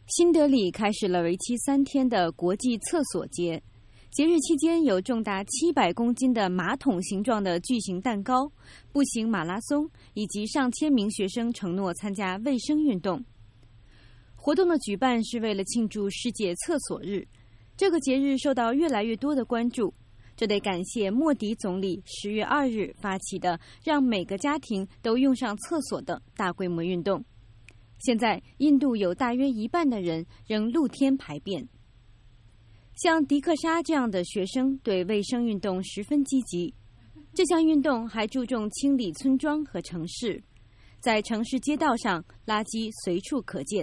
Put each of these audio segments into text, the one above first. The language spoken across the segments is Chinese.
新德里开始了为期3天的国际厕所节。节日期间有重达700公斤的马桶形状的巨型蛋糕、步行马拉松，以及上千名学生承诺参加卫生运动。活动的举办是为了庆祝世界厕所日，这个节日受到越来越多的关注。这得感谢莫迪总理10月2日发起的让每个家庭都用上厕所的大规模运动。现在，印度有大约1半的人仍露天排便。像迪克莎这样的学生对卫生运动十分积极。这项运动还注重清理村庄和城市，在城市街道上，垃圾随处可见。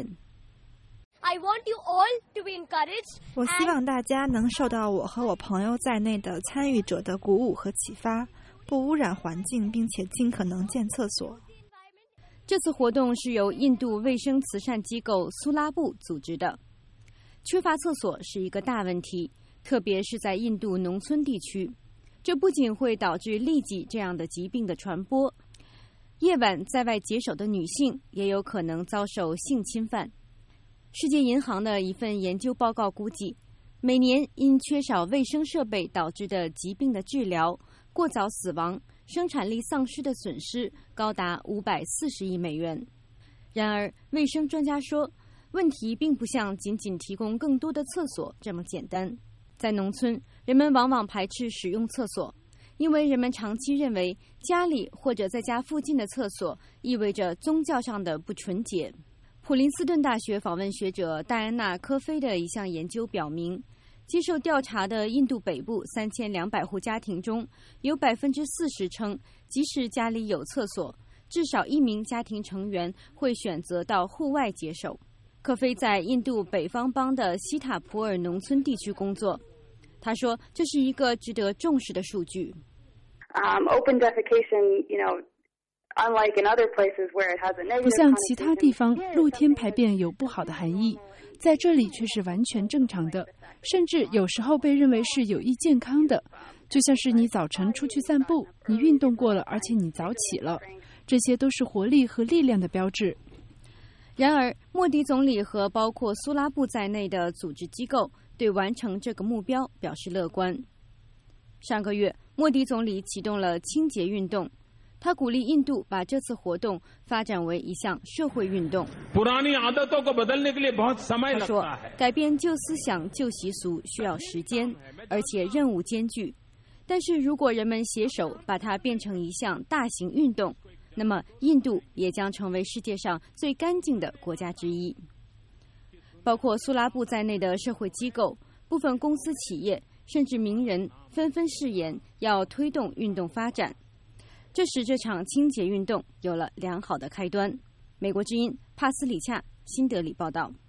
我希望大家能受到我和我朋友在内的参与者的鼓舞和启发，不污染环境，并且尽可能建厕所。 这次活动是由印度卫生慈善机构苏拉布组织的。缺乏厕所是一个大问题，特别是在印度农村地区。这不仅会导致痢疾这样的疾病的传播，夜晚在外解手的女性也有可能遭受性侵犯。世界银行的一份研究报告估计，每年因缺少卫生设备导致的疾病的治疗、过早死亡、生产力丧失的损失高达540亿美元。然而，卫生专家说，问题并不像仅仅提供更多的厕所这么简单。在农村，人们往往排斥使用厕所，因为人们长期认为家里或者在家附近的厕所意味着宗教上的不纯洁。普林斯顿大学访问学者戴安娜·科菲的一项研究表明，接受调查的印度北部3200户家庭中，有40%称，即使家里有厕所，至少1名家庭成员会选择到户外解手。科菲在印度北方邦的西塔普尔农村地区工作。他说，这是一个值得重视的数据。 Open defecation, unlike in other places where it has a negative connotation. 不像其他地方，露天排便有不好的含义，在这里却是完全正常的，甚至有时候被认为是有益健康的。就像是你早晨出去散步，你运动过了，而且你早起了，这些都是活力和力量的标志。 然而，莫迪总理和包括苏拉布在内的组织机构对完成这个目标表示乐观。上个月，莫迪总理启动了清洁运动，他鼓励印度把这次活动发展为一项社会运动。他说，改变旧思想、旧习俗需要时间，而且任务艰巨。但是如果人们携手把它变成一项大型运动，那么印度也将成为世界上最干净的国家之一。包括苏拉布在内的社会机构、部分公司企业甚至名人纷纷誓言要推动运动发展，这使这场清洁运动有了良好的开端。美国之音帕斯里恰，新德里报道。